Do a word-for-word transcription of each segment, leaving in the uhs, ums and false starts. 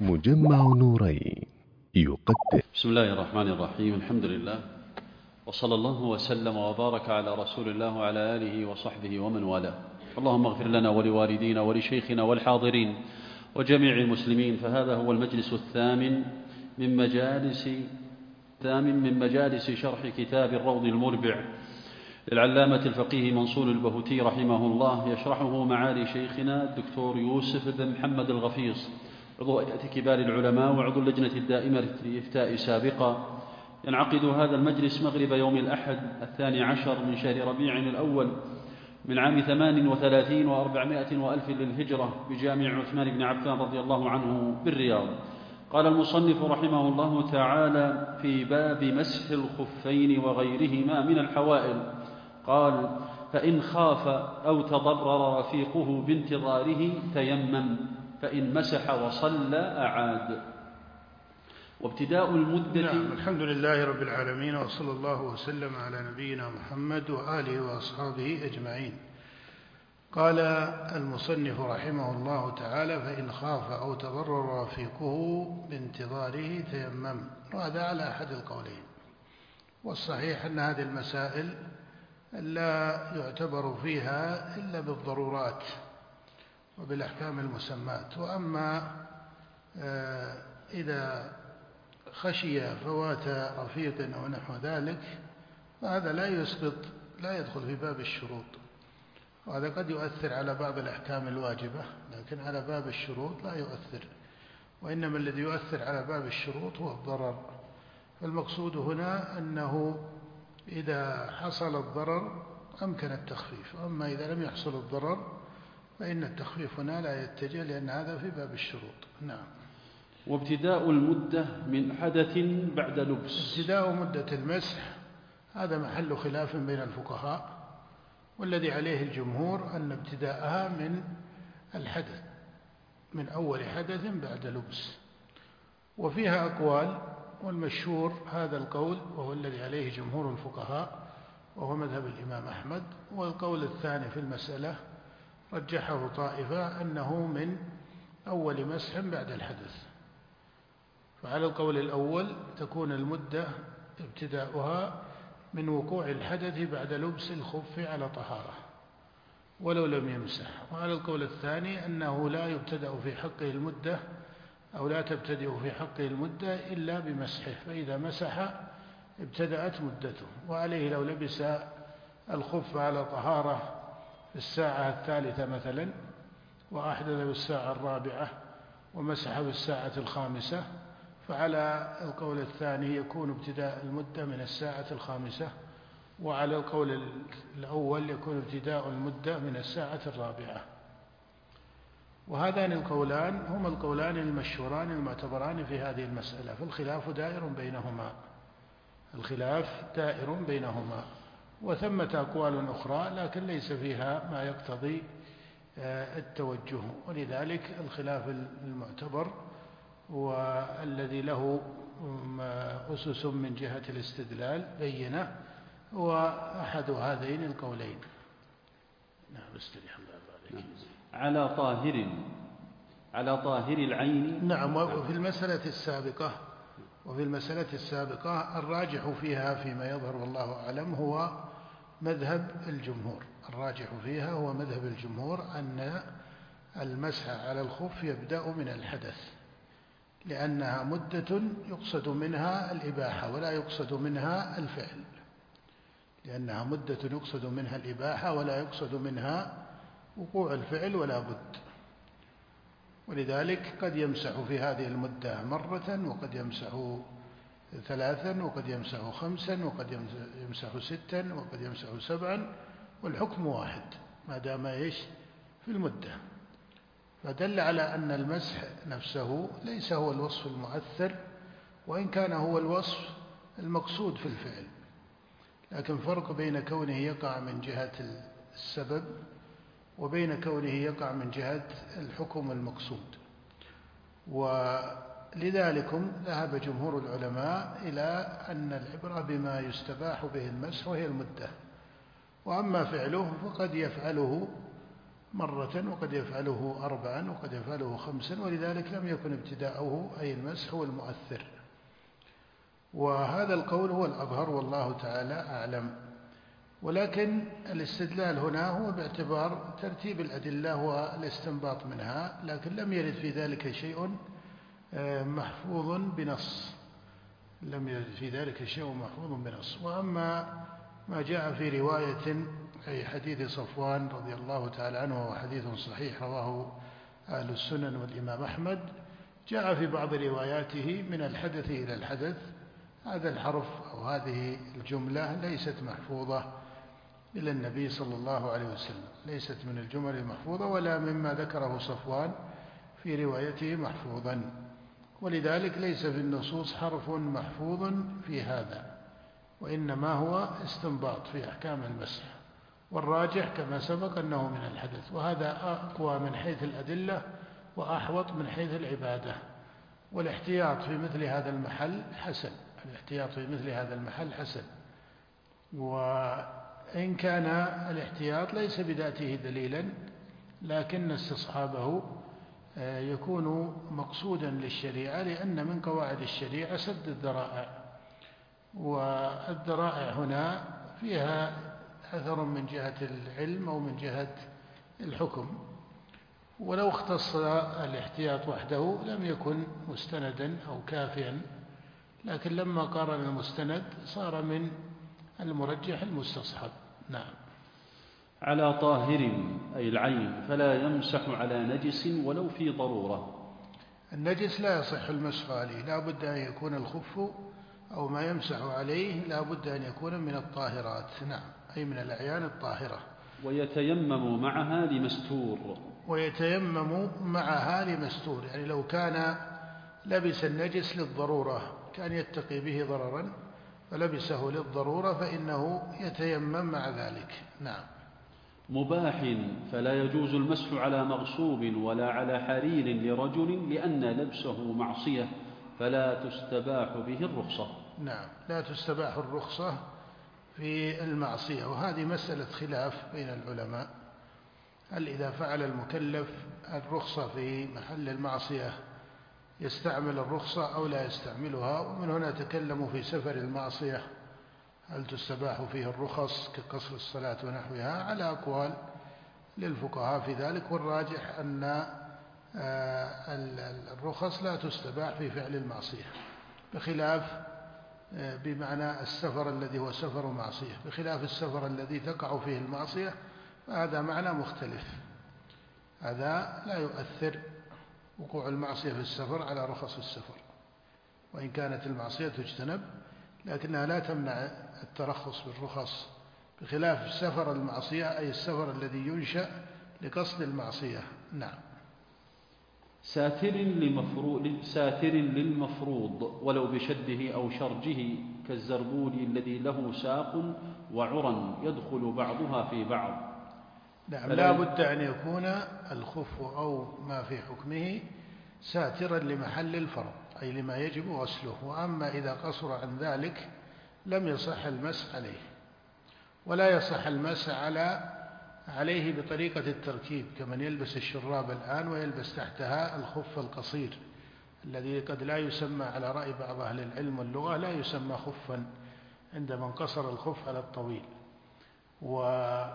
مجمع نورين يقدم. بسم الله الرحمن الرحيم. الحمد لله وصلى الله وسلم وبارك على رسول الله وعلى آله وصحبه ومن والاه. اللهم اغفر لنا ولوالدينا ولشيخنا والحاضرين وجميع المسلمين. فهذا هو المجلس الثامن من مجالس الثامن من مجالس شرح كتاب الروض المربع للعلامة الفقيه منصور البهوتي رحمه الله، يشرحه معالي شيخنا الدكتور يوسف بن محمد الغفيص، عضو هيئة كبار العلماء وعضو اللجنة الدائمة للإفتاء سابقا. ينعقد هذا المجلس مغرب يوم الأحد الثاني عشر من شهر ربيع الأول من عام ثمان وثلاثين وأربعمائة وألف للهجرة بجامع عثمان بن عفان رضي الله عنه بالرياض. قال المصنف رحمه الله تعالى في باب مسح الخفين وغيرهما من الحوائل، قال: فإن خاف أو تضرر رفيقه بانتظاره تيمم، فإن مسح وصلى أعاد. وابتداء المدة. نعم، الحمد لله رب العالمين، وصلى الله وسلم على نبينا محمد وآله وأصحابه أجمعين. قال المصنف رحمه الله تعالى: فإن خاف أو تضرر رفيقه بانتظاره تيمم. وهذا على أحد القولين، والصحيح أن هذه المسائل لا يعتبر فيها إلا بالضرورات وبالأحكام المسمات. وأما إذا خشي فوات رفيق أو نحو ذلك فهذا لا يسقط لا يدخل في باب الشروط، وهذا قد يؤثر على بعض الأحكام الواجبة، لكن على باب الشروط لا يؤثر. وإنما الذي يؤثر على باب الشروط هو الضرر. فالمقصود هنا أنه إذا حصل الضرر أمكن التخفيف، أما إذا لم يحصل الضرر فإن التخفيف هنا لا يتجه، لأن هذا في باب الشروط. نعم. وابتداء المدة من حدث بعد لبس. ابتداء مدة المسح هذا محل خلاف بين الفقهاء، والذي عليه الجمهور أن ابتداءها من الحدث، من أول حدث بعد لبس. وفيها أقوال، والمشهور هذا القول وهو الذي عليه جمهور الفقهاء وهو مذهب الإمام أحمد. والقول الثاني في المسألة رجحه طائفة أنه من أول مسح بعد الحدث. فعلى القول الأول تكون المدة ابتداؤها من وقوع الحدث بعد لبس الخف على طهارة ولو لم يمسح. وعلى القول الثاني أنه لا يبتدأ في حقه المدة أو لا تبتدئ في حقه المدة إلا بمسحه، فإذا مسح ابتدأت مدته. وعليه لو لبس الخف على طهارة في الساعة الثالثة مثلا، وأحدث في الساعة الرابعة ومسح في الساعة الخامسة، فعلى القول الثاني يكون ابتداء المدة من الساعة الخامسة، وعلى القول الأول يكون ابتداء المدة من الساعة الرابعة. وهذان القولان هما القولان المشهوران المعتبران في هذه المسألة، فالخلاف دائر بينهما الخلاف دائر بينهما وثمة أقوال أخرى لكن ليس فيها ما يقتضي التوجه. ولذلك الخلاف المعتبر والذي له أسس من جهة الاستدلال بينة هو أحد هذين القولين. نعم. استريح الله عليك. على طاهر على طاهر العين. نعم. وفي المسألة السابقة وفي المسألة السابقة الراجح فيها فيما يظهر والله أعلم هو مذهب الجمهور. الراجح فيها هو مذهب الجمهور أن المسح على الخف يبدأ من الحدث، لأنها مدة يقصد منها الإباحة ولا يقصد منها الفعل لأنها مدة يقصد منها الإباحة ولا يقصد منها وقوع الفعل ولا بد. ولذلك قد يمسح في هذه المدة مرة، وقد يمسح ثلاثا، وقد يمسح خمسا، وقد يمسح ستا، وقد يمسح سبعا، والحكم واحد ما دام ايش في المدة. فدل على أن المسح نفسه ليس هو الوصف المؤثر، وإن كان هو الوصف المقصود في الفعل، لكن فرق بين كونه يقع من جهة السبب وبين كونه يقع من جهة الحكم المقصود. ولذلك ذهب جمهور العلماء إلى أن العبرة بما يستباح به المسح وهي المدة، وأما فعله فقد يفعله مرة، وقد يفعله أربعا، وقد يفعله خمسا، ولذلك لم يكن ابتداؤه أي المسح هو المؤثر. وهذا القول هو الأظهر والله تعالى أعلم. ولكن الاستدلال هنا هو باعتبار ترتيب الأدلة والاستنباط منها، لكن لم يرد في ذلك شيء محفوظ بنص، لم يرد في ذلك شيء محفوظ بنص. وأما ما جاء في رواية أي حديث صفوان رضي الله تعالى عنه، وهو حديث صحيح رواه أهل السنن والإمام أحمد، جاء في بعض رواياته من الحدث إلى الحدث. هذا الحرف أو هذه الجملة ليست محفوظة إلى النبي صلى الله عليه وسلم، ليست من الجمل المحفوظة ولا مما ذكره صفوان في روايته محفوظا، ولذلك ليس في النصوص حرف محفوظ في هذا، وإنما هو استنباط في أحكام المسح. والراجح كما سبق أنه من الحدث، وهذا أقوى من حيث الأدلة وأحوط من حيث العبادة. والاحتياط في مثل هذا المحل حسن، الاحتياط في مثل هذا المحل حسن. وإن كان الاحتياط ليس بذاته دليلا، لكن استصحابه يكون مقصودا للشريعة، لأن من قواعد الشريعة سد الذرائع، والذرائع هنا فيها أثر من جهة العلم أو من جهة الحكم. ولو اختص الاحتياط وحده لم يكن مستندا أو كافيا، لكن لما قارن المستند صار من المرجح المستصحب. نعم. على طاهر أي العين فلا يمسح على نجس ولو في ضرورة. النجس لا يصح المسح عليه، لا بد أن يكون الخف أو ما يمسح عليه لا بد أن يكون من الطاهرات. نعم، أي من الأعيان الطاهرة. ويتيمم معها لمستور. ويتيمم معها لمستور، يعني لو كان لبس النجس للضرورة، كان يتقي به ضررا فلبسه للضرورة، فإنه يتيمم مع ذلك. نعم. مباح فلا يجوز المسح على مغصوب ولا على حرير لرجل، لأن لبسه معصية فلا تستباح به الرخصة. نعم، لا تستباح الرخصة في المعصية، وهذه مسألة خلاف بين العلماء، هل إذا فعل المكلف الرخصة في محل المعصية يستعمل الرخصة أو لا يستعملها. ومن هنا تكلموا في سفر المعصية هل تستباح فيه الرخص كقصر الصلاة ونحوها، على أقوال للفقهاء في ذلك، والراجح أن الرخص لا تستباح في فعل المعصية، بخلاف بمعنى السفر الذي هو سفر معصية، بخلاف السفر الذي تقع فيه المعصية، فهذا معنى مختلف. هذا لا يؤثر وقوع المعصية في السفر على رخص السفر، وإن كانت المعصية تجتنب لكنها لا تمنع الترخص بالرخص، بخلاف سفر المعصية أي السفر الذي ينشأ لقصد المعصية. نعم. ساتر لمفروض ساتر للمفروض ولو بشده أو شرجه، كالزربول الذي له ساق وعرى يدخل بعضها في بعض. نعم، لا بد أن يكون الخف أو ما في حكمه ساترا لمحل الفرض، أي لما يجب غسله. وأما إذا قصر عن ذلك لم يصح المسح عليه، ولا يصح المسح على عليه بطريقة التركيب، كمن يلبس الشراب الآن ويلبس تحتها الخف القصير الذي قد لا يسمى على رأي بعض أهل العلم واللغة لا يسمى خفا عندما انقصر الخف على الطويل، و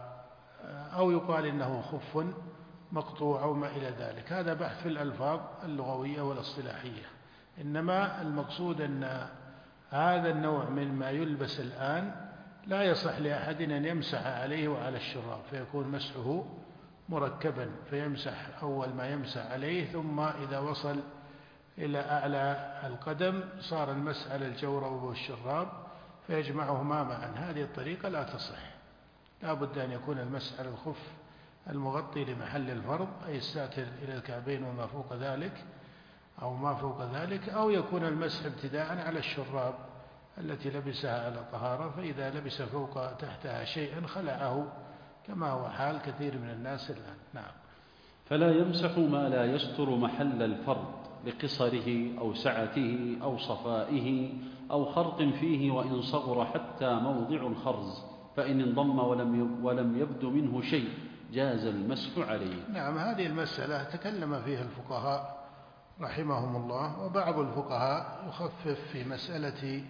أو يقال إنه خف مقطوع أو ما إلى ذلك. هذا بحث في الألفاظ اللغوية والاصطلاحية، إنما المقصود أن هذا النوع من ما يلبس الآن لا يصح لأحد أن يمسح عليه وعلى الشراب، فيكون مسحه مركبا، فيمسح أول ما يمسح عليه، ثم إذا وصل إلى أعلى القدم صار المسح على الجورب والشراب فيجمعهما معا. هذه الطريقة لا تصح، لا بد أن يكون المسح على الخف المغطي لمحل الفرض، أي الساتر إلى الكعبين وما فوق ذلك أو ما فوق ذلك، أو يكون المسح ابتداء على الشراب التي لبسها على طهارة، فإذا لبس فوق تحتها شيئا خلعه، كما هو حال كثير من الناس الآن. نعم. فلا يمسح ما لا يستر محل الفرض لقصره أو سعته أو صفائه أو خرق فيه، وإن صغر حتى موضع الخرز، فإن انضم ولم ولم يبد منه شيء جاز المسح عليه. نعم، هذه المسألة تكلم فيها الفقهاء رحمهم الله، وبعض الفقهاء يخفف في مسألة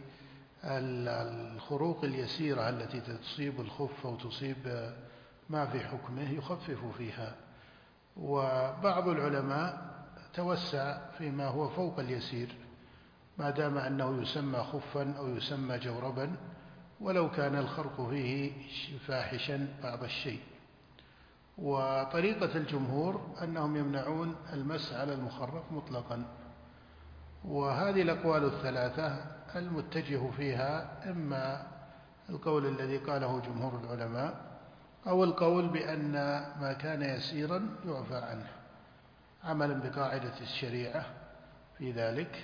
الخروق اليسيرة التي تصيب الخف أو تصيب ما في حكمه، يخفف فيها. وبعض العلماء توسع فيما هو فوق اليسير ما دام أنه يسمى خفا أو يسمى جوربا، ولو كان الخرق فيه فاحشا بعض الشيء. وطريقة الجمهور أنهم يمنعون المسح على المخرق مطلقا. وهذه الأقوال الثلاثة المتجه فيها إما القول الذي قاله جمهور العلماء، أو القول بأن ما كان يسيرا يعفى عنه عملا بقاعدة الشريعة في ذلك.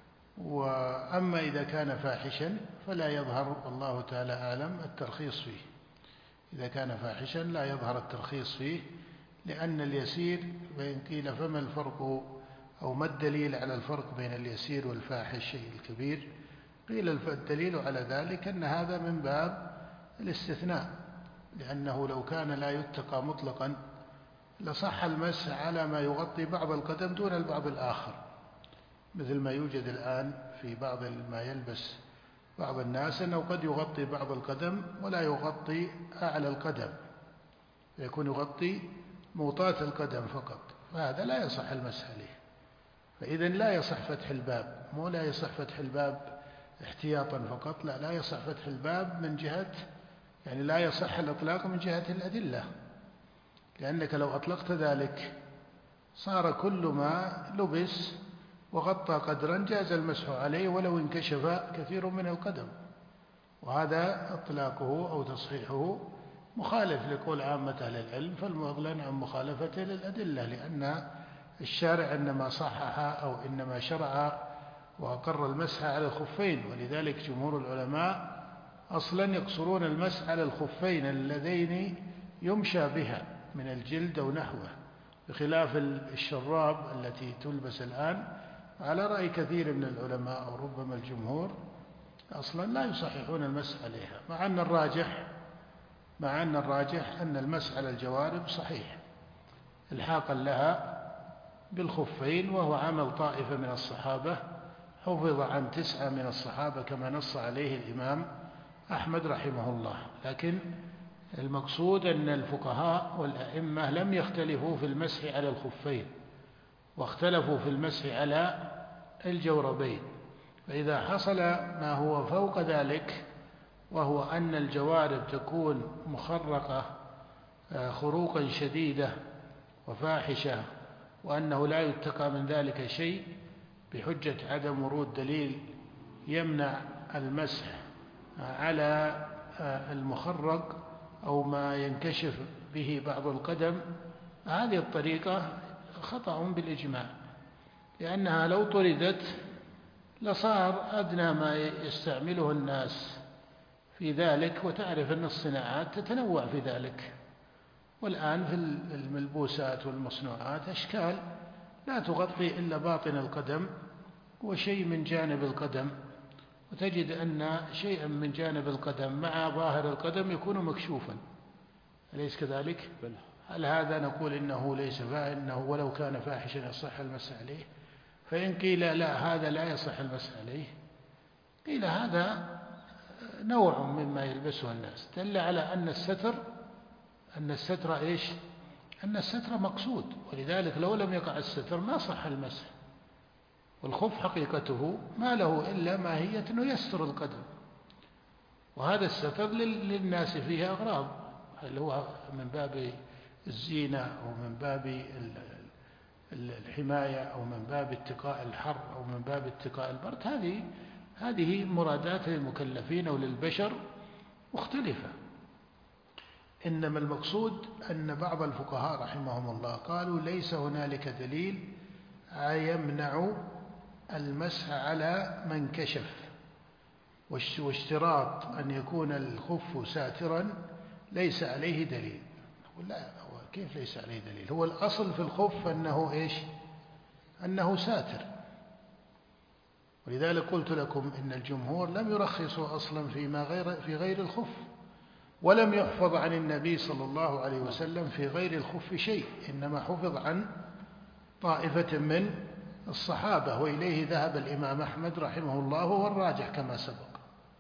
وأما إذا كان فاحشا فلا يظهر، الله تعالى أعلم، الترخيص فيه. إذا كان فاحشا لا يظهر الترخيص فيه، لأن اليسير فإن قيل فما الفرق أو ما الدليل على الفرق بين اليسير والفاحش الشيء الكبير؟ قيل الدليل على ذلك أن هذا من باب الاستثناء، لأنه لو كان لا يتقى مطلقا لصح المسح على ما يغطي بعض القدم دون البعض الآخر، مثل ما يوجد الآن في بعض ما يلبس بعض الناس أنه قد يغطي بعض القدم ولا يغطي أعلى القدم، يكون يغطي موطاة القدم فقط، فهذا لا يصح المسح عليه. فإذا لا يصح فتح الباب، مو لا يصح فتح الباب احتياطا فقط، لا لا يصح فتح الباب من جهة، يعني لا يصح الإطلاق من جهة الأدلة، لأنك لو أطلقت ذلك صار كل ما لبس وغطى قدرا جاز المسح عليه ولو انكشف كثير من القدم، وهذا إطلاقه أو تصحيحه مخالف لقول عامة أهل العلم، فالمعلن عن مخالفته للأدلة، لأن الشارع إنما صحح أو إنما شرع وأقر المسح على الخفين. ولذلك جمهور العلماء أصلا يقصرون المسح على الخفين اللذين يمشى بها من الجلد أو نحوه، بخلاف الشراب التي تلبس الآن على رأي كثير من العلماء أو ربما الجمهور أصلا لا يصححون المسح عليها، مع أن الراجح مع أن الراجح أن المسح على الجوارب صحيح الحاقا لها بالخفين، وهو عمل طائفة من الصحابة حفظ عن تسعة من الصحابة كما نص عليه الإمام أحمد رحمه الله. لكن المقصود أن الفقهاء والأئمة لم يختلفوا في المسح على الخفين، واختلفوا في المسح على الجوربين. فإذا حصل ما هو فوق ذلك، وهو أن الجوارب تكون مخرقة خروقا شديدة وفاحشة، وأنه لا يتقى من ذلك شيء بحجة عدم ورود دليل يمنع المسح على المخرق أو ما ينكشف به بعض القدم، هذه الطريقة خطأ بالإجماع، لأنها لو طردت لصار أدنى ما يستعمله الناس في ذلك، وتعرف أن الصناعات تتنوع في ذلك، والآن في الملبوسات والمصنوعات أشكال لا تغطي إلا باطن القدم وشيء من جانب القدم، وتجد أن شيئا من جانب القدم مع ظاهر القدم يكون مكشوفا، أليس كذلك؟ هل هذا نقول إنه ليس فاحشا ولو كان فاحشا يصح المسح عليه؟ فإن قيل لا هذا لا يصح المسح عليه، قيل هذا نوع مما يلبسه الناس، دل على أن الستر أن الستر إيش؟ أن الستر مقصود، ولذلك لو لم يقع الستر ما صح المسح. والخف حقيقته ما له إلا ماهية أنه يستر القدم، وهذا الستر للناس فيه أغراض، هل هو من باب الزينة أو من باب الحماية أو من باب اتقاء الحر أو من باب اتقاء البرد، هذه هذه مرادات للمكلفين أو للبشر مختلفة. إنما المقصود أن بعض الفقهاء رحمهم الله قالوا ليس هنالك دليل يمنع المسح على من كشف، واشتراط أن يكون الخف ساترا ليس عليه دليل. لا، هو كيف ليس عليه دليل؟ هو الأصل في الخف أنه إيش؟ أنه ساتر. ولذلك قلت لكم إن الجمهور لم يرخصوا أصلا فيما غير في غير الخف، ولم يحفظ عن النبي صلى الله عليه وسلم في غير الخف شيء، إنما حفظ عن طائفة من الصحابة، وإليه ذهب الإمام أحمد رحمه الله وهو الراجح كما سبق.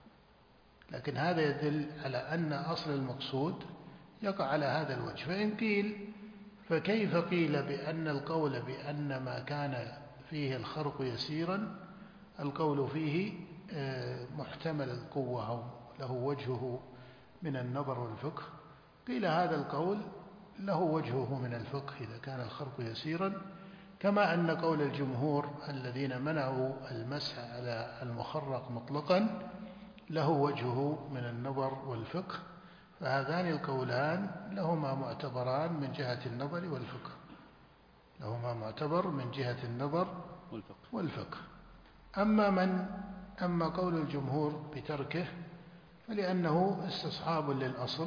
لكن هذا يدل على أن أصل المقصود يقع على هذا الوجه. فإن قيل فكيف قيل بأن القول بأن ما كان فيه الخرق يسيرا القول فيه محتمل القوة أو له وجهه من النظر والفقه؟ قيل هذا القول له وجهه من الفقه إذا كان الخرق يسيرا، كما أن قول الجمهور الذين منعوا المسح على المخرق مطلقا له وجهه من النظر والفقه. فهذان القولان لهما معتبران من جهة النظر والفقه، لهما معتبر من جهة النظر والفقه. أما من أما قول الجمهور بتركه فلأنه استصحاب للأصل،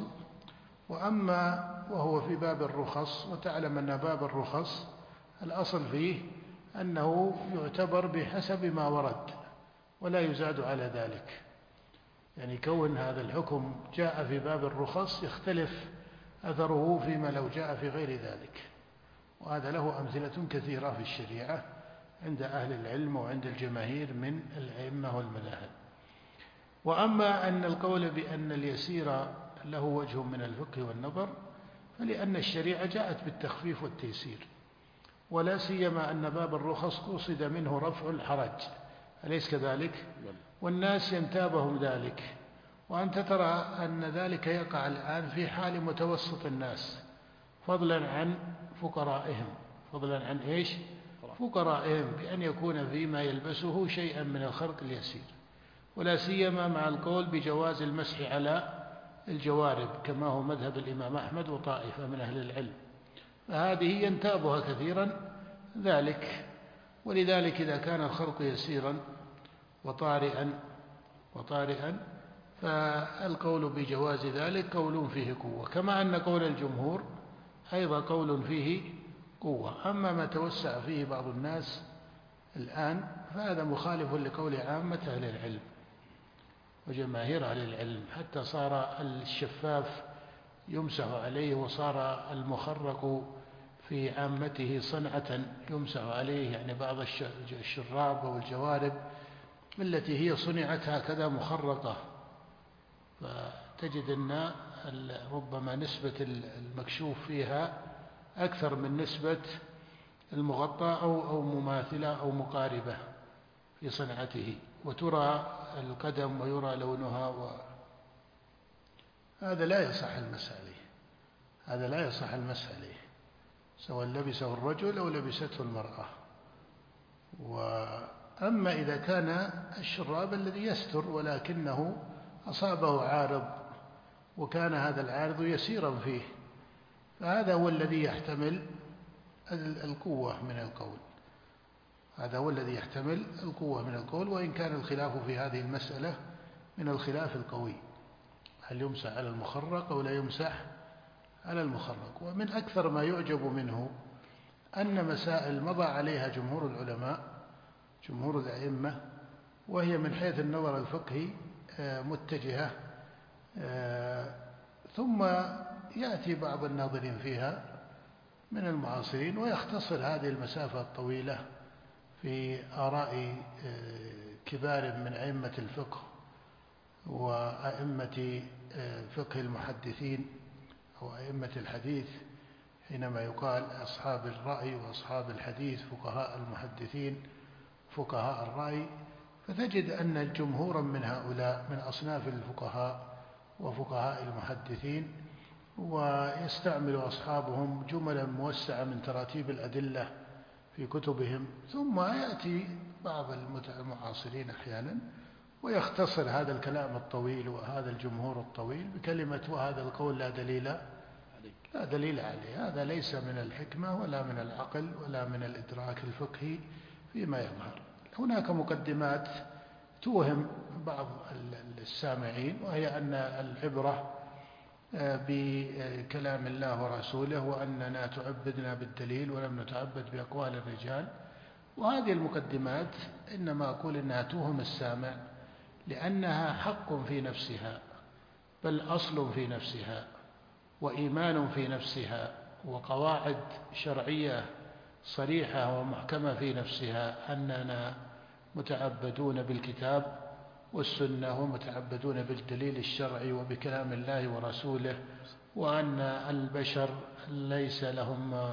وأما وهو في باب الرخص، وتعلم أن باب الرخص الأصل فيه أنه يعتبر بحسب ما ورد ولا يزاد على ذلك. يعني كون هذا الحكم جاء في باب الرخص يختلف أثره فيما لو جاء في غير ذلك، وهذا له أمثلة كثيرة في الشريعة عند أهل العلم وعند الجماهير من الأئمة والمذاهب. وأما أن القول بأن اليسير له وجه من الفقه والنظر فلأن الشريعة جاءت بالتخفيف والتيسير، ولا سيما أن باب الرخص قصد منه رفع الحرج، أليس كذلك؟ والناس ينتابهم ذلك، وأنت ترى أن ذلك يقع الآن في حال متوسط الناس، فضلا عن فقرائهم. فضلا عن إيش؟ فقرائهم، بأن يكون فيما يلبسه شيئا من الخرق اليسير، ولا سيما مع القول بجواز المسح على الجوارب كما هو مذهب الإمام أحمد وطائفة من أهل العلم، فهذه ينتابها كثيرا ذلك. ولذلك إذا كان الخرق يسيرا وطارئا وطارئا فالقول بجواز ذلك قول فيه قوة، كما أن قول الجمهور أيضا قول فيه قوة. أما ما توسع فيه بعض الناس الآن فهذا مخالف لقول عامة أهل العلم وجماهير أهل العلم، حتى صار الشفاف يمسح عليه، وصار المخرق في عامته صنعة يمسح عليه، يعني بعض الشراب والجوارب التي هي صنعت هكذا مخرقة، فتجد أن ربما نسبة المكشوف فيها أكثر من نسبة المغطى أو أو مماثلة أو مقاربة في صنعته، وترى القدم ويرى لونها، و هذا لا يصح المسح عليه، هذا لا يصح المسح عليه سواء لبسه الرجل أو لبسته المرأة. وأما إذا كان الشراب الذي يستر ولكنه أصابه عارض وكان هذا العارض يسيرا فيه، فهذا هو الذي يحتمل القوة من القول، هذا هو الذي يحتمل القوة من القول، وإن كان الخلاف في هذه المسألة من الخلاف القوي، هل يمسح على المخرق أو لا يمسح على المخرق. ومن أكثر ما يعجب منه أن مسائل مضى عليها جمهور العلماء جمهور الأئمة، وهي من حيث النظر الفقهي متجهة، ثم يأتي بعض الناظرين فيها من المعاصرين ويختصر هذه المسافة الطويلة في آراء كبار من أئمة الفقه وأئمة فقه المحدثين أو أئمة الحديث، حينما يقال أصحاب الرأي وأصحاب الحديث فقهاء المحدثين فقهاء الرأي، فتجد أن جمهورا من هؤلاء من أصناف الفقهاء وفقهاء المحدثين، ويستعمل أصحابهم جملا موسعة من تراتيب الأدلة في كتبهم، ثم يأتي بعض المعاصرين أحيانا ويختصر هذا الكلام الطويل وهذا الجمهور الطويل بكلمة وهذا القول لا دليل لا دليل عليه. هذا ليس من الحكمة ولا من العقل ولا من الإدراك الفقهي فيما يظهر. هناك مقدمات توهم بعض السامعين، وهي أن العبرة بكلام الله ورسوله، وأننا تعبدنا بالدليل ولم نتعبد بأقوال الرجال، وهذه المقدمات إنما أقول إنها توهم السامع لأنها حق في نفسها، بل أصل في نفسها وإيمان في نفسها وقواعد شرعية صريحة ومحكمة في نفسها أننا متعبدون بالكتاب والسنة ومتعبدون بالدليل الشرعي وبكلام الله ورسوله، وأن البشر ليس لهم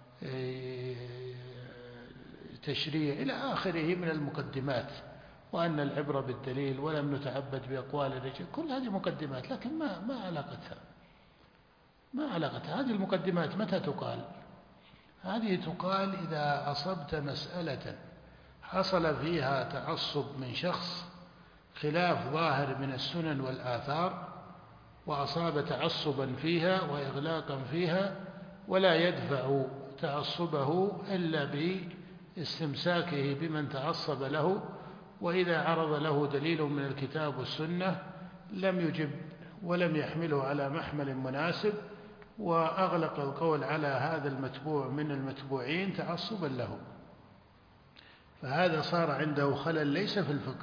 تشريع إلى آخره من المقدمات، وأن العبرة بالدليل ولم نتعبد بأقوال الرجال. كل هذه مقدمات، لكن ما ما علاقتها ما علاقتها هذه المقدمات متى تقال؟ هذه تقال إذا أصبت مسألة حصل فيها تعصب من شخص خلاف ظاهر من السنن والآثار، وأصاب تعصبا فيها وإغلاقا فيها، ولا يدفع تعصبه إلا باستمساكه بمن تعصب له، وإذا عرض له دليل من الكتاب والسنة لم يجب ولم يحمله على محمل مناسب، وأغلق القول على هذا المتبوع من المتبوعين تعصبا له، فهذا صار عنده خلل ليس في الفقه.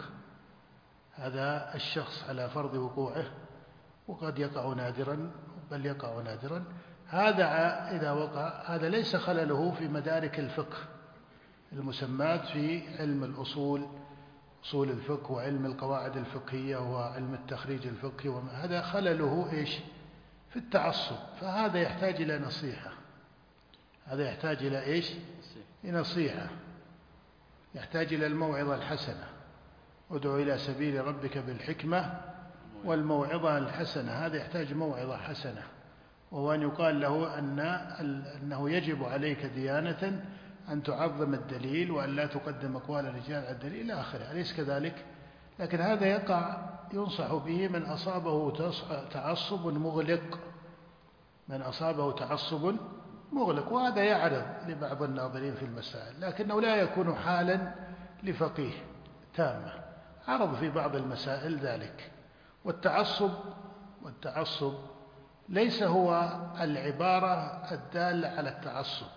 هذا الشخص على فرض وقوعه، وقد يقع نادرا بل يقع نادرا، هذا إذا وقع هذا ليس خلله في مدارك الفقه المسمات في علم الأصول، أصول الفقه وعلم القواعد الفقهية وعلم التخريج الفقهي، هذا خلله إيش؟ في التعصب. فهذا يحتاج إلى نصيحة، هذا يحتاج إلى إيش؟ نصيحة، يحتاج إلى الموعظة الحسنة. ادعو إلى سبيل ربك بالحكمة والموعظة الحسنة، هذا يحتاج موعظة حسنة، وهو أن يقال له أن أنه يجب عليك ديانة أن تعظم الدليل وأن لا تقدم أقوال الرجال على الدليل إلى آخره، أليس كذلك؟ لكن هذا يقع ينصح به من أصابه تعصب مغلق، من أصابه تعصب مغلق، وهذا يعرض لبعض الناظرين في المسائل، لكنه لا يكون حالا لفقيه تامة، عرض في بعض المسائل ذلك. والتعصب والتعصب ليس هو العبارة الدالة على التعصب،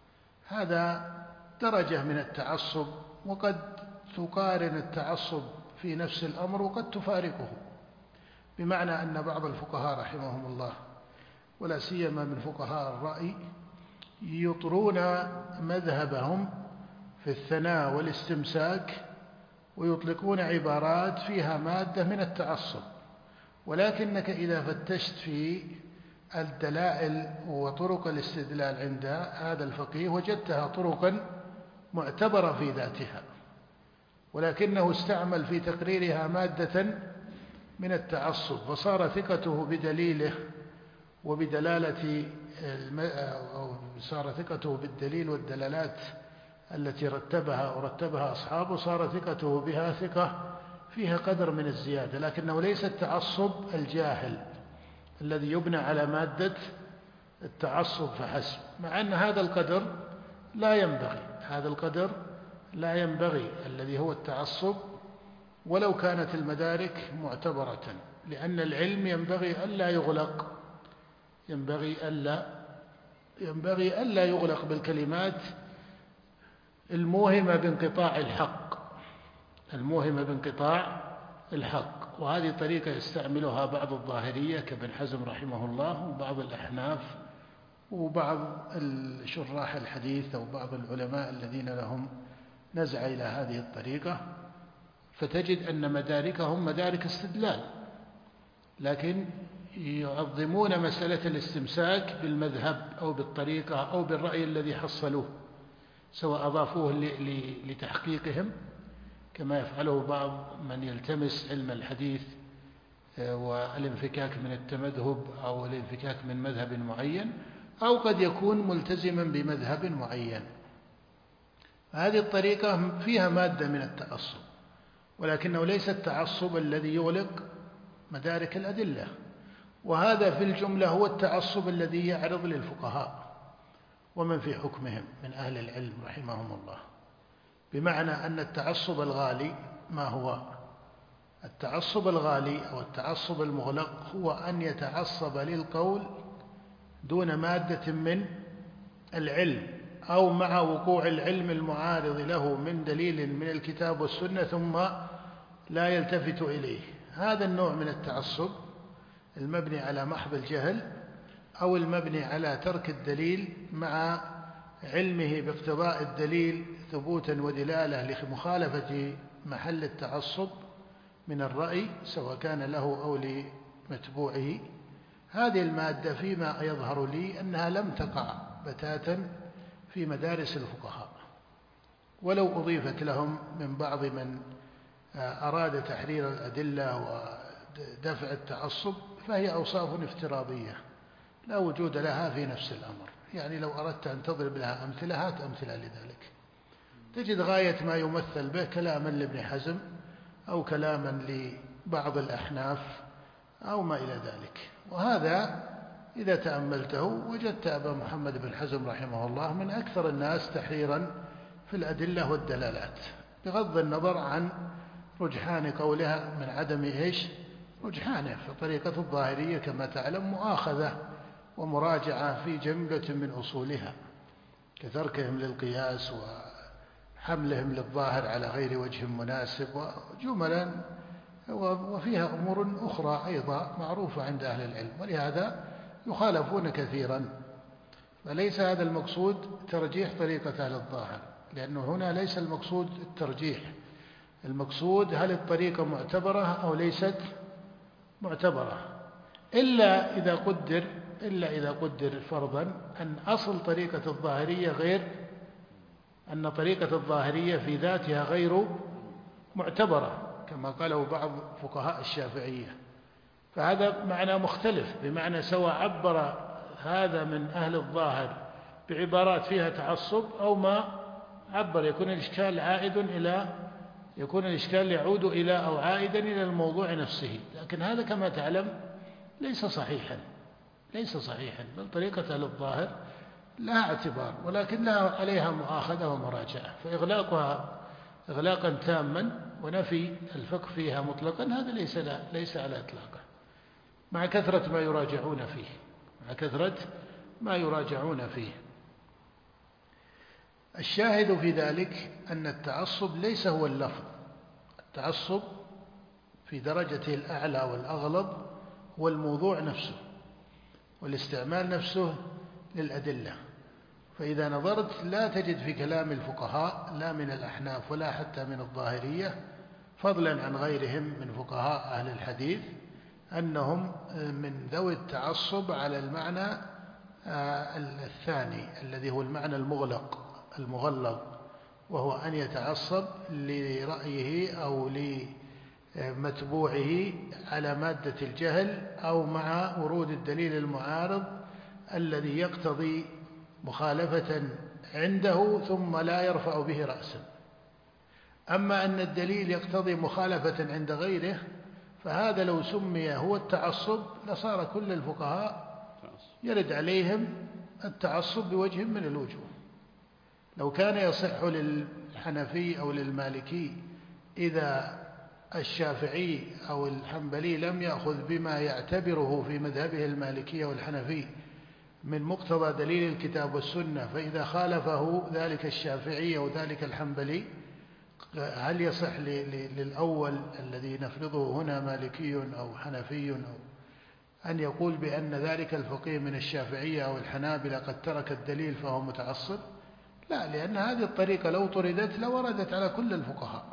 هذا درجة من التعصب، وقد تقارن التعصب في نفس الأمر وقد تفارقه، بمعنى أن بعض الفقهاء رحمهم الله ولا سيما من فقهاء الرأي يطرون مذهبهم في الثناء والاستمساك، ويطلقون عبارات فيها مادة من التعصب، ولكنك إذا فتشت في الدلائل وطرق الاستدلال عند هذا الفقيه وجدتها طرقا معتبرة في ذاتها، ولكنه استعمل في تقريرها مادة من التعصب، فصار ثقته بدليله وبدلالة أو صار ثقته بالدليل والدلالات التي رتبها ورتبها أصحابه، صار ثقته بها ثقة فيها قدر من الزيادة، لكنه ليس التعصب الجاهل الذي يبنى على مادة التعصب فحسب، مع أن هذا القدر لا ينبغي، هذا القدر لا ينبغي الذي هو التعصب ولو كانت المدارك معتبرة، لأن العلم ينبغي ألا يغلق، ينبغي ألا ينبغي ألا يغلق بالكلمات الموهمة بانقطاع الحق، الموهمة بانقطاع الحق. وهذه طريقة يستعملها بعض الظاهرية كابن حزم رحمه الله، وبعض الأحناف، وبعض الشراح الحديث، أو بعض العلماء الذين لهم نزع إلى هذه الطريقة، فتجد أن مداركهم مدارك استدلال، لكن يعظمون مسألة الاستمساك بالمذهب أو بالطريقة أو بالرأي الذي حصلوه، سواء أضافوه لتحقيقهم كما يفعله بعض من يلتمس علم الحديث والانفكاك من التمذهب أو الانفكاك من مذهب معين، أو قد يكون ملتزما بمذهب معين. هذه الطريقة فيها مادة من التعصب، ولكنه ليس التعصب الذي يغلق مدارك الأدلة، وهذا في الجملة هو التعصب الذي يعرض للفقهاء ومن في حكمهم من أهل العلم رحمهم الله، بمعنى أن التعصب الغالي ما هو؟ التعصب الغالي أو التعصب المغلق هو أن يتعصب للقول دون مادة من العلم، أو مع وقوع العلم المعارض له من دليل من الكتاب والسنة ثم لا يلتفت إليه. هذا النوع من التعصب المبني على محض الجهل أو المبني على ترك الدليل مع علمه باقتضاء الدليل ثبوتا ودلالة لمخالفة محل التعصب من الرأي سواء كان له أو لمتبوعه. هذه المادة فيما يظهر لي أنها لم تقع بتاتا في مدارس الفقهاء، ولو أضيفت لهم من بعض من أراد تحرير الأدلة ودفع التعصب فهي أوصاف افتراضية لا وجود لها في نفس الأمر. يعني لو أردت أن تضرب لها أمثلة هات أمثلة لذلك. تجد غاية ما يمثل به كلاما لابن حزم أو كلاما لبعض الأحناف أو ما إلى ذلك. وهذا إذا تأملته وجدت أبا محمد بن حزم رحمه الله من أكثر الناس تحريرا في الأدلة والدلالات، بغض النظر عن رجحان قولها من عدم إيش رجحانه. فطريقة الظاهرية كما تعلم مؤاخذة ومراجعة في جملة من أصولها، كتركهم للقياس وحملهم للظاهر على غير وجه مناسب وجملا، وفيها أمور أخرى أيضا معروفة عند أهل العلم، ولهذا يخالفون كثيرا. فليس هذا المقصود ترجيح طريقة أهل الظاهر، لأنه هنا ليس المقصود الترجيح، المقصود هل الطريقة معتبرة أو ليست معتبرة، إلا إذا قدر إلا إذا قدر فرضا أن أصل طريقة الظاهرية غير أن طريقة الظاهرية في ذاتها غير معتبرة كما قاله بعض فقهاء الشافعية. فهذا معنى مختلف، بمعنى سواء عبر هذا من أهل الظاهر بعبارات فيها تعصب أو ما عبر، يكون الإشكال عائد إلى يكون الإشكال يعود إلى أو عائدا إلى الموضوع نفسه. لكن هذا كما تعلم ليس صحيحا ليس صحيحا بل طريقة أهل الظاهر لها اعتبار، ولكن لها عليها مؤاخذة ومراجعة. فإغلاقها إغلاقا تاما ونفي الفقه فيها مطلقا هذا ليس لا ليس على إطلاقه، مع كثرة ما يراجعون فيه مع كثرة ما يراجعون فيه. الشاهد في ذلك أن التعصب ليس هو اللفظ، التعصب في درجته الأعلى والأغلظ هو الموضوع نفسه والاستعمال نفسه للأدلة. فإذا نظرت لا تجد في كلام الفقهاء لا من الأحناف ولا حتى من الظاهرية فضلا عن غيرهم من فقهاء أهل الحديث أنهم من ذوي التعصب على المعنى الثاني الذي هو المعنى المغلق المغلظ، وهو أن يتعصب لرأيه أو لمتبوعه على مادة الجهل أو مع ورود الدليل المعارض الذي يقتضي مخالفة عنده ثم لا يرفع به رأسا. أما أن الدليل يقتضي مخالفة عند غيره فهذا لو سمي هو التعصب لصار كل الفقهاء يرد عليهم التعصب بوجه من الوجوه. لو كان يصح للحنفي أو للمالكي إذا الشافعي أو الحنبلي لم يأخذ بما يعتبره في مذهبه المالكية والحنفي من مقتضى دليل الكتاب والسنة، فإذا خالفه ذلك الشافعي أو ذلك الحنبلي هل يصح للأول الذي نفرضه هنا مالكي أو حنفي أو أن يقول بأن ذلك الفقيه من الشافعية أو الحنابلة قد ترك الدليل فهو متعصب؟ لا، لأن هذه الطريقة لو طردت لوردت على كل الفقهاء،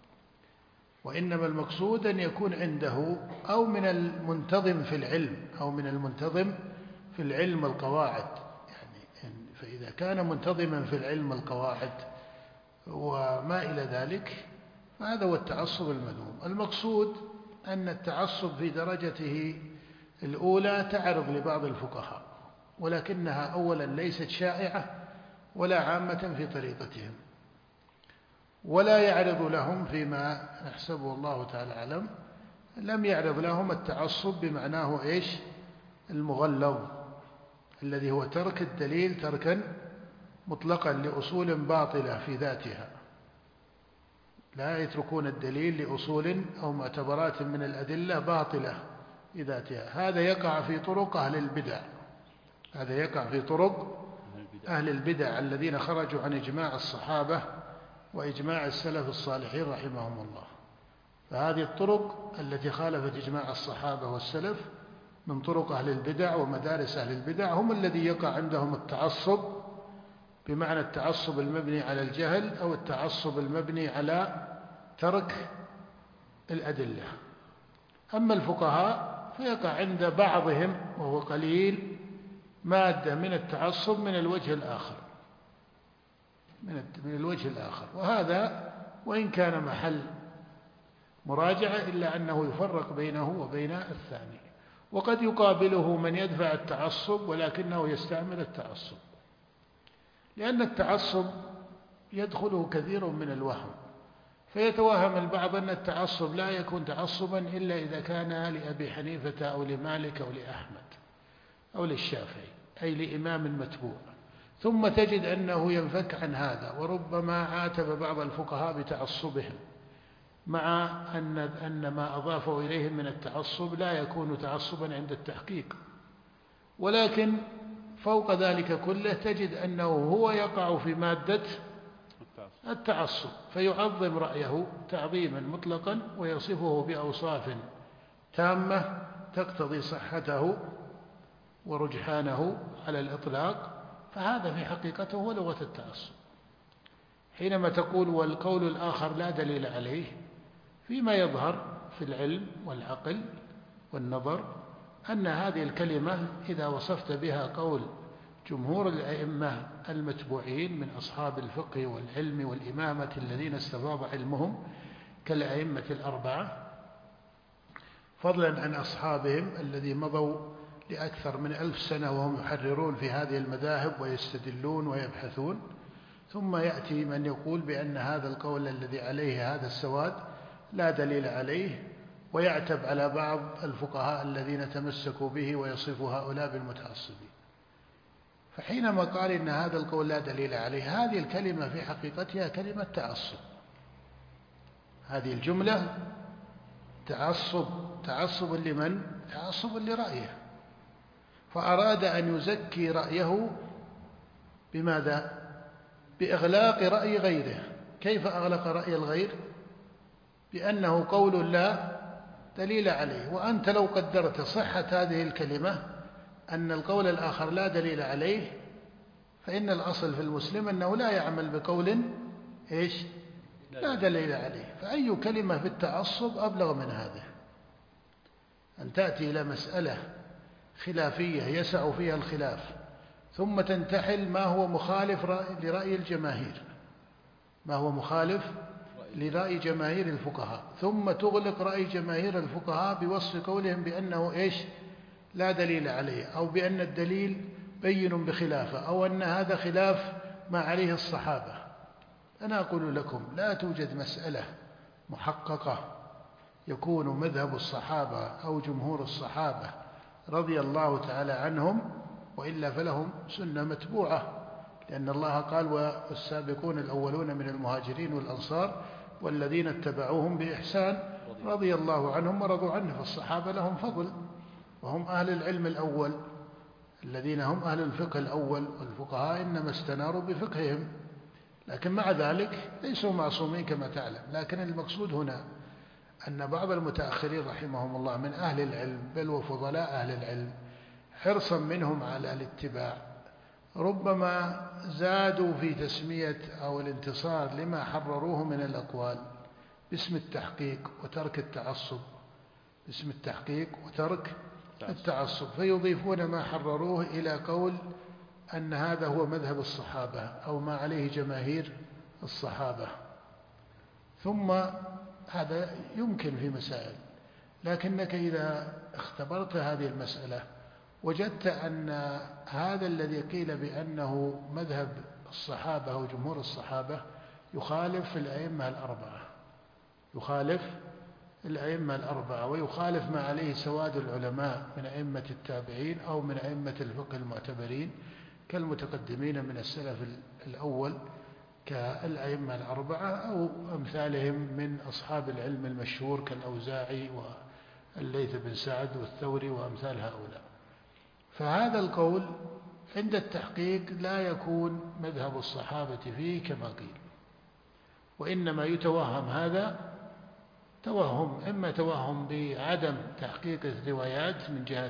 وإنما المقصود أن يكون عنده أو من المنتظم في العلم أو من المنتظم في العلم القواعد، يعني فإذا كان منتظما في العلم القواعد وما إلى ذلك فهذا هو التعصب المذموم. المقصود أن التعصب في درجته الأولى تعرض لبعض الفقهاء، ولكنها أولا ليست شائعة ولا عامة في طريقتهم، ولا يعرض لهم فيما نحسبه الله تعالى أعلم لم يعرض لهم التعصب بمعناه إيش المغلظ الذي هو ترك الدليل تركا مطلقا لأصول باطلة في ذاتها، لا يتركون الدليل لأصول أو معتبرات من الأدلة باطلة في ذاتها. هذا يقع في طرق أهل البدع هذا يقع في طرق أهل البدع الذين خرجوا عن إجماع الصحابة وإجماع السلف الصالحين رحمهم الله. فهذه الطرق التي خالفت إجماع الصحابة والسلف من طرق أهل البدع ومدارس أهل البدع هم الذي يقع عندهم التعصب، بمعنى التعصب المبني على الجهل أو التعصب المبني على ترك الأدلة. أما الفقهاء فيقع عند بعضهم وهو قليل مادة من التعصب من الوجه الآخر من الوجه الآخر وهذا وإن كان محل مراجعة إلا أنه يفرق بينه وبين الثاني. وقد يقابله من يدفع التعصب ولكنه يستعمل التعصب، لأن التعصب يدخله كثير من الوهم، فيتوهم البعض أن التعصب لا يكون تعصبا إلا إذا كان لأبي حنيفة أو لمالك أو لأحمد أو للشافعي، أي لإمام متبوع، ثم تجد أنه ينفك عن هذا، وربما عاتب بعض الفقهاء بتعصبهم، مع أن أن ما أضافوا إليهم من التعصب لا يكون تعصبا عند التحقيق. ولكن فوق ذلك كله تجد أنه هو يقع في مادة التعصب، فيعظم رأيه تعظيما مطلقا ويصفه بأوصاف تامة تقتضي صحته ورجحانه على الإطلاق، فهذا في حقيقته هو لغة التعصب. حينما تقول والقول الآخر لا دليل عليه، فيما يظهر في العلم والعقل والنظر أن هذه الكلمة إذا وصفت بها قول جمهور الأئمة المتبوعين من أصحاب الفقه والعلم والإمامة الذين استفاض علمهم كالأئمة الأربعة، فضلا عن أصحابهم الذي مضوا لأكثر من ألف سنة وهم يحررون في هذه المذاهب ويستدلون ويبحثون، ثم يأتي من يقول بأن هذا القول الذي عليه هذا السواد لا دليل عليه، ويعتب على بعض الفقهاء الذين تمسكوا به ويصف هؤلاء بالمتعصبين. فحينما قال إن هذا القول لا دليل عليه، هذه الكلمة في حقيقتها كلمة تعصب، هذه الجملة تعصب. تعصب لمن؟ تعصب لرأيه، فأراد أن يزكي رأيه بماذا؟ بإغلاق رأي غيره. كيف أغلق رأي الغير؟ بأنه قول لا دليل عليه. وأنت لو قدرت صحة هذه الكلمة أن القول الآخر لا دليل عليه، فإن الأصل في المسلم أنه لا يعمل بقول إيش؟ لا دليل عليه. فأي كلمة في التعصب أبلغ من هذه؟ أن تأتي إلى مسألة خلافية يسع فيها الخلاف، ثم تنتحل ما هو مخالف لرأي الجماهير، ما هو مخالف لرأي جماهير الفقهاء، ثم تغلق رأي جماهير الفقهاء بوصف قولهم بأنه إيش؟ لا دليل عليه، أو بأن الدليل بين بخلافه، أو أن هذا خلاف ما عليه الصحابة. أنا أقول لكم لا توجد مسألة محققة يكون مذهب الصحابة أو جمهور الصحابة رضي الله تعالى عنهم، وإلا فلهم سنة متبوعة، لأن الله قال والسابقون الأولون من المهاجرين والأنصار والذين اتبعوهم بإحسان رضي الله عنهم ورضوا عنه. فالصحابة لهم فضل، وهم أهل العلم الأول الذين هم أهل الفقه الأول، والفقهاء إنما استناروا بفقههم، لكن مع ذلك ليسوا معصومين كما تعلم. لكن المقصود هنا أن بعض المتأخرين رحمهم الله من أهل العلم بل وفضلاء أهل العلم حرصا منهم على الاتباع ربما زادوا في تسمية أو الانتصار لما حرروه من الأقوال باسم التحقيق وترك التعصب، باسم التحقيق وترك التعصب، فيضيفون ما حرروه إلى قول أن هذا هو مذهب الصحابة أو ما عليه جماهير الصحابة. ثم هذا يمكن في مسائل، لكنك إذا اختبرت هذه المسألة وجدت أن هذا الذي قيل بأنه مذهب الصحابة أو جمهور الصحابة يخالف الأئمة الأربعة، يخالف الأئمة الأربعة ويخالف ما عليه سواد العلماء من أئمة التابعين أو من أئمة الفقه المعتبرين كالمتقدمين من السلف الأول كالأئمة الأربعة أو أمثالهم من أصحاب العلم المشهور كالأوزاعي والليث بن سعد والثوري وأمثال هؤلاء. فهذا القول عند التحقيق لا يكون مذهب الصحابة فيه كما قيل، وإنما يتوهم هذا توهم، إما توهم بعدم تحقيق الروايات من جهة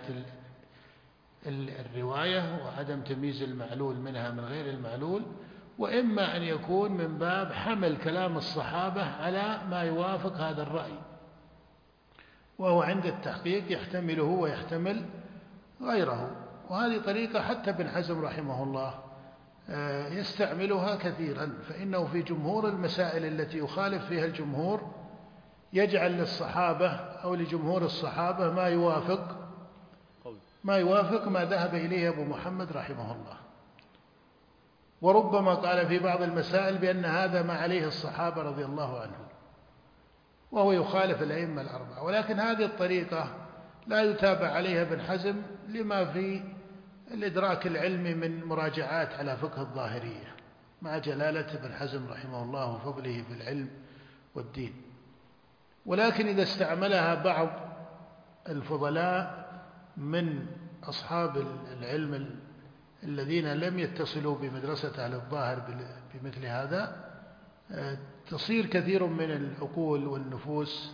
الرواية وعدم تمييز المعلول منها من غير المعلول، وإما أن يكون من باب حمل كلام الصحابة على ما يوافق هذا الرأي، وهو عند التحقيق يحتمله ويحتمل غيره. وهذه طريقة حتى ابن حزم رحمه الله يستعملها كثيرا، فإنه في جمهور المسائل التي يخالف فيها الجمهور يجعل للصحابة أو لجمهور الصحابة ما يوافق ما يوافق ما ذهب إليه أبو محمد رحمه الله، وربما قال في بعض المسائل بأن هذا ما عليه الصحابة رضي الله عنهم، وهو يخالف الأئمة الأربعة. ولكن هذه الطريقة لا يتابع عليها ابن حزم لما في الإدراك العلمي من مراجعات على فقه الظاهرية، مع جلالة ابن حزم رحمه الله وفضله في العلم والدين. ولكن إذا استعملها بعض الفضلاء من أصحاب العلم الذين لم يتصلوا بمدرسة أهل الظاهر بمثل هذا، تصير كثير من العقول والنفوس،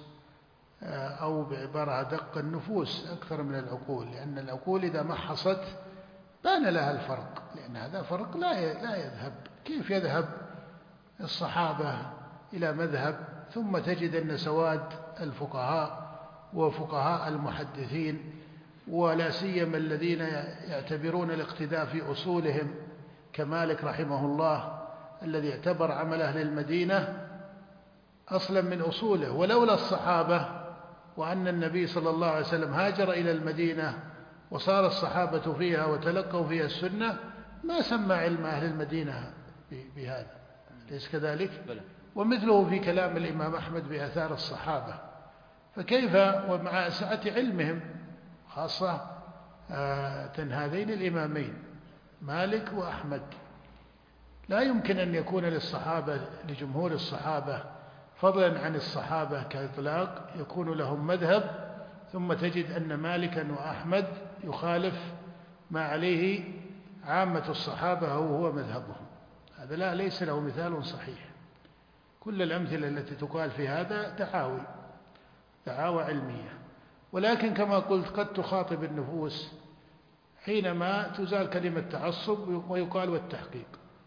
أو بعبارة أدق النفوس أكثر من العقول، لأن العقول إذا محصت بان لها الفرق، لأن هذا فرق لا لا يذهب. كيف يذهب الصحابة إلى مذهب ثم تجد أن سواد الفقهاء وفقهاء المحدثين ولا سيما الذين يعتبرون الاقتداء في أصولهم كمالك رحمه الله الذي اعتبر عمل أهل المدينة أصلا من أصوله، ولولا الصحابة وأن النبي صلى الله عليه وسلم هاجر إلى المدينة وصار الصحابة فيها وتلقوا فيها السنة ما سمى علم أهل المدينة بهذا، ليس كذلك؟ ومثله في كلام الإمام أحمد بآثار الصحابة، فكيف ومع سعة علمهم خاصة هذين الإمامين مالك وأحمد، لا يمكن أن يكون للصحابة لجمهور الصحابة فضلا عن الصحابة كإطلاق يكون لهم مذهب ثم تجد أن مالكا وأحمد يخالف ما عليه عامة الصحابة أو هو مذهبهم، هذا لا ليس له مثال صحيح. كل الأمثلة التي تقال في هذا دعاوي دعاوى علمية، ولكن كما قلت قد تخاطب النفوس حينما تزال كلمة تعصب ويقال والتحقيق.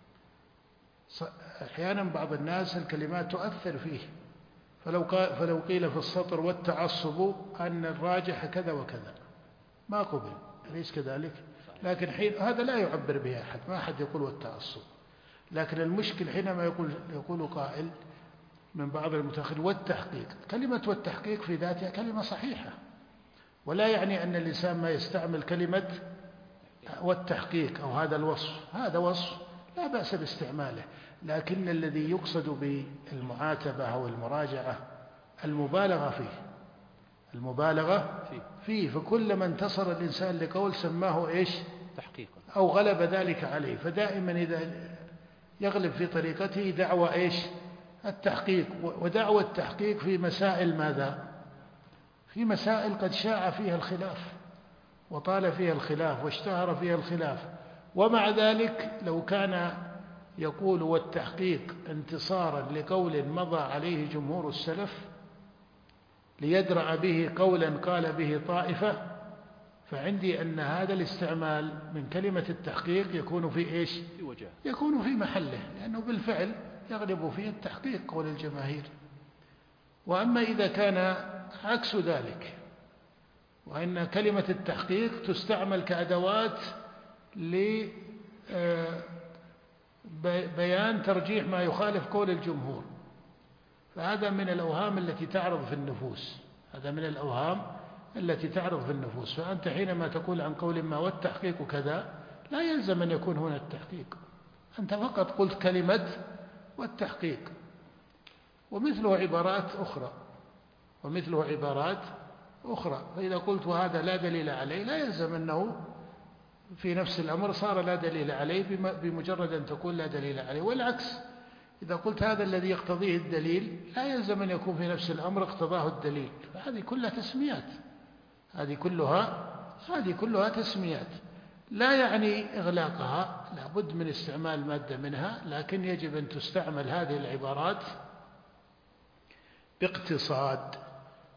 أحيانا بعض الناس الكلمات تؤثر فيه، فلو, قال فلو قيل في السطر والتعصب أن الراجح كذا وكذا ما قبل، أليس كذلك؟ لكن حين هذا لا يعبر به أحد، ما أحد يقول والتعصب، لكن المشكل حينما يقول, يقول قائل من بعض المتأخرين والتحقيق، كلمة والتحقيق في ذاتها كلمة صحيحة، ولا يعني أن الإنسان ما يستعمل كلمة والتحقيق أو هذا الوصف، هذا وصف لا بأس باستعماله، لكن الذي يقصد بالمعاتبة أو المراجعة المبالغة فيه المبالغة فيه فكلما انتصر الإنسان لقول سماه إيش تحقيقا أو غلب ذلك عليه، فدائما إذا يغلب في طريقته دعوة إيش التحقيق، ودعوة التحقيق في مسائل ماذا؟ في مسائل قد شاع فيها الخلاف وطال فيها الخلاف واشتهر فيها الخلاف، ومع ذلك لو كان يقول والتحقيق انتصارا لقول مضى عليه جمهور السلف ليدرأ به قولا قال به طائفة، فعندي أن هذا الاستعمال من كلمة التحقيق يكون في إيش؟ يكون في محله، لأنه بالفعل يغلب فيه التحقيق قول الجماهير. وأما إذا كان عكس ذلك، وأن كلمة التحقيق تستعمل كأدوات لبيان ترجيح ما يخالف قول الجمهور، فهذا من الأوهام التي تعرض في النفوس هذا من الأوهام التي تعرض في النفوس. فأنت حينما تقول عن قول ما والتحقيق كذا لا يلزم أن يكون هنا التحقيق، أنت فقط قلت كلمة والتحقيق، ومثله عبارات أخرى ومثله عبارات أخرى فإذا قلت وهذا لا دليل عليه لا يلزم أنه في نفس الأمر صار لا دليل عليه بمجرد أن تقول لا دليل عليه، والعكس إذا قلت هذا الذي يقتضيه الدليل لا يلزم أن يكون في نفس الأمر اقتضاه الدليل، فهذه كلها تسميات هذه كلها هذه كلها تسميات لا يعني إغلاقها، لابد من استعمال مادة منها، لكن يجب أن تستعمل هذه العبارات باقتصاد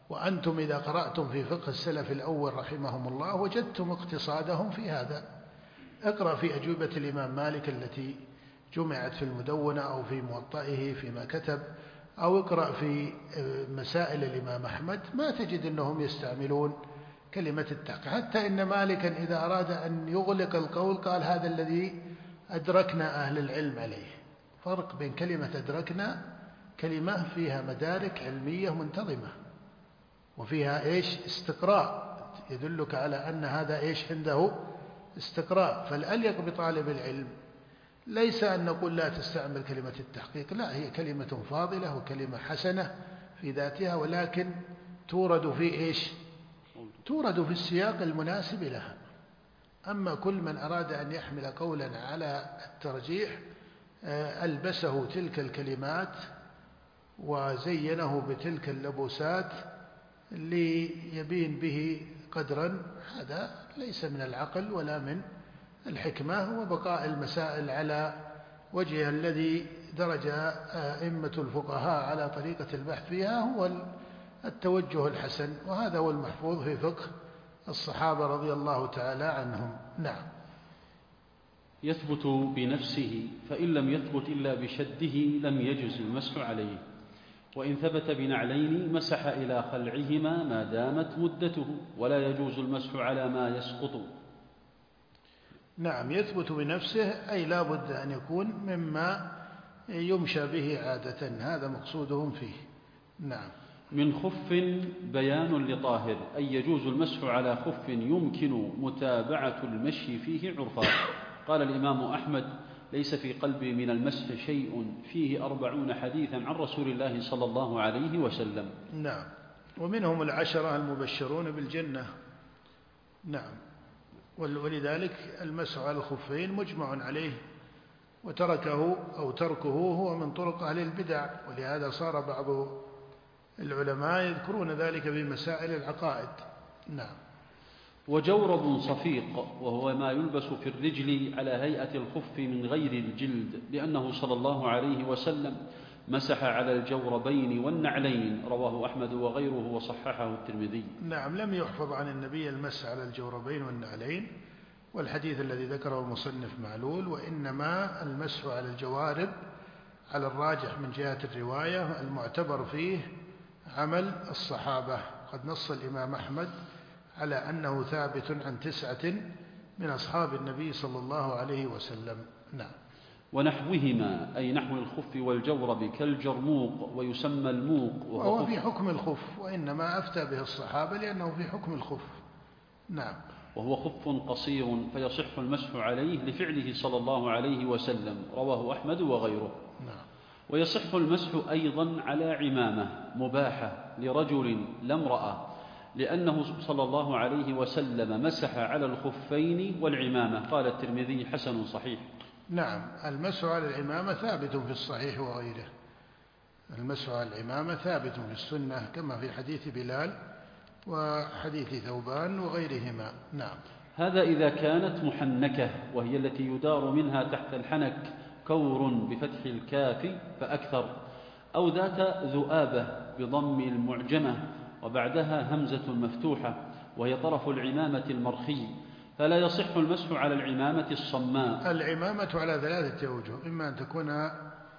وأنتم إذا قرأتم في فقه السلف الأول رحمهم الله وجدتم اقتصادهم في هذا. اقرأ في أجوبة الإمام مالك التي جمعت في المدونة أو في موطئه فيما كتب، أو اقرأ في مسائل الإمام أحمد، ما تجد أنهم يستعملون كلمة التحقيق. حتى إن مالكا إذا أراد أن يغلق القول قال هذا الذي أدركنا أهل العلم عليه. فرق بين كلمة أدركنا، كلمة فيها مدارك علمية منتظمة وفيها إيش استقراء، يدلك على أن هذا إيش عنده استقراء. فالأليق بطالب العلم ليس أن نقول لا تستعمل كلمة التحقيق، لا، هي كلمة فاضلة وكلمة حسنة في ذاتها، ولكن تورد في إيش تورد في السياق المناسب لها. أما كل من أراد أن يحمل قولا على الترجيح ألبسه تلك الكلمات وزينه بتلك اللبوسات ليبين به قدرا، هذا ليس من العقل ولا من الحكمة. وبقاء المسائل على وجهها الذي درج أئمة الفقهاء على طريقة البحث فيها هو التوجه الحسن، وهذا هو المحفوظ في فقه الصحابة رضي الله تعالى عنهم. نعم. يثبت بنفسه، فإن لم يثبت إلا بشده لم يجز المسح عليه، وإن ثبت بنعلين مسح إلى خلعهما ما دامت مدته، ولا يجوز المسح على ما يسقط. نعم، يثبت بنفسه أي لا بد أن يكون مما يمشى به عادة، هذا مقصودهم فيه. نعم. من خف بيان لطاهر، أي يجوز المسح على خف يمكن متابعة المشي فيه عرفا. قال الإمام أحمد: ليس في قلبي من المسح شيء فيه أربعون حديثا عن رسول الله صلى الله عليه وسلم. نعم. ومنهم العشرة المبشرون بالجنة. نعم. ولذلك المسح على الخفين مجمع عليه، وتركه أو تركه هو من طرق أهل البدع، ولهذا صار بعض العلماء يذكرون ذلك في مسائل العقائد. نعم. وجورب صفيق، وهو ما يلبس في الرجل على هيئة الخف من غير الجلد، لأنه صلى الله عليه وسلم مسح على الجوربين والنعلين، رواه أحمد وغيره وصححه الترمذي. نعم، لم يحفظ عن النبي المسح على الجوربين والنعلين، والحديث الذي ذكره المصنف معلول، وإنما المسح على الجوارب على الراجح من جهة الرواية المعتبر فيه عمل الصحابة. قد نص الإمام أحمد على أنه ثابت عن تسعة من أصحاب النبي صلى الله عليه وسلم. نعم. ونحوهما أي نحو الخف والجورب كالجرموق، ويسمى الموق، وهو في حكم الخف، وإنما أفتى به الصحابة لأنه في حكم الخف. نعم. وهو خف قصير فيصح المسح عليه لفعله صلى الله عليه وسلم، رواه أحمد وغيره. نعم. ويصح المسح أيضا على عمامة مباحة لرجل لا امرأة، لأنه صلى الله عليه وسلم مسح على الخفين والعمامة. قال الترمذي: حسن صحيح. نعم، المسح على العمامة ثابت في الصحيح وغيره. المسح على العمامة ثابت في السنة كما في حديث بلال وحديث ثوبان وغيرهما. نعم. هذا إذا كانت محنكة، وهي التي يدار منها تحت الحنك كور بفتح الكاف فأكثر، أو ذات ذؤابة بضم المعجمة وبعدها همزة مفتوحة، وهي طرف العمامة المرخي، فلا يصح المسح على العمامة الصماء. العمامة على ثلاثة أوجه: إما أن تكون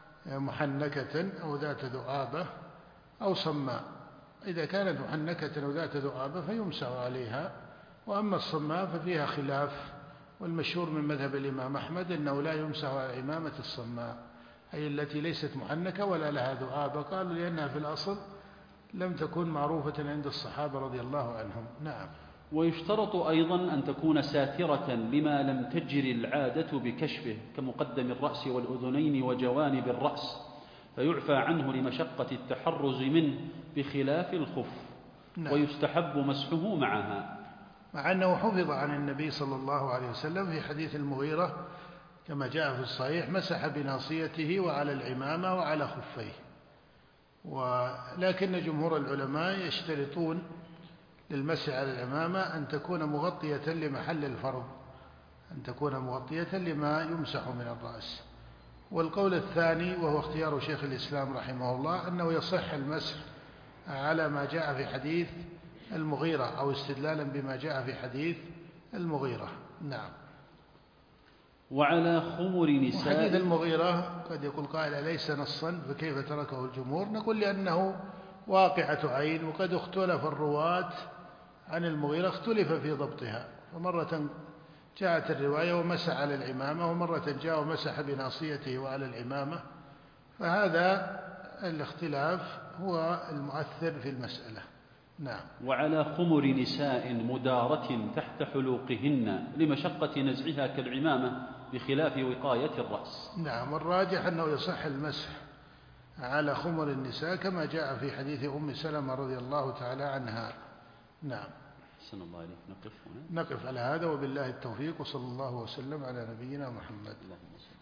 محنكة أو ذات ذؤابة أو صماء. إذا كانت محنكة أو ذات ذؤابة فيمسح عليها، وأما الصماء ففيها خلاف، والمشهور من مذهب الإمام أحمد أنه لا يمسح على العمامة الصماء، أي التي ليست محنكة ولا لها ذؤابة، قالوا لأنها في الأصل لم تكن معروفة عند الصحابة رضي الله عنهم. نعم. ويشترط أيضا أن تكون ساترة لما لم تجر العادة بكشفه، كمقدم الرأس والأذنين وجوانب الرأس، فيعفى عنه لمشقة التحرز منه بخلاف الخف. نعم. ويستحب مسحه معها، مع أنه حفظ عن النبي صلى الله عليه وسلم في حديث المغيرة كما جاء في الصحيح: مسح بناصيته وعلى العمامة وعلى خفيه. ولكن جمهور العلماء يشترطون للمسح على العمامة أن تكون مغطية لمحل الفرض، أن تكون مغطية لما يمسح من الرأس. والقول الثاني وهو اختيار شيخ الإسلام رحمه الله أنه يصح المسح على ما جاء في حديث المغيرة أو استدلالا بما جاء في حديث المغيرة. نعم. وعلى خمر نساء. وحديث المغيرة قد يقول قائل ليس نصا فكيف تركه الجمهور؟ نقول لأنه واقعة عين، وقد اختلف الرواة عن المغيرة، اختلف في ضبطها، فمرة جاءت الرواية ومسح على العمامة، ومرة جاء ومسح بناصيته وعلى العمامة، فهذا الاختلاف هو المؤثر في المسألة. نعم. وعلى خمر نساء مدارة تحت حلوقهن لمشقة نزعها كالعمامة بخلاف وقاية الرأس. نعم. والراجح أنه يصح المسح على خمر النساء كما جاء في حديث أم سلمة رضي الله تعالى عنها. نعم. أحسن الله عليك. نقف هنا. نقف على هذا وبالله التوفيق، وصلى الله وسلم على نبينا محمد. اللهم صل.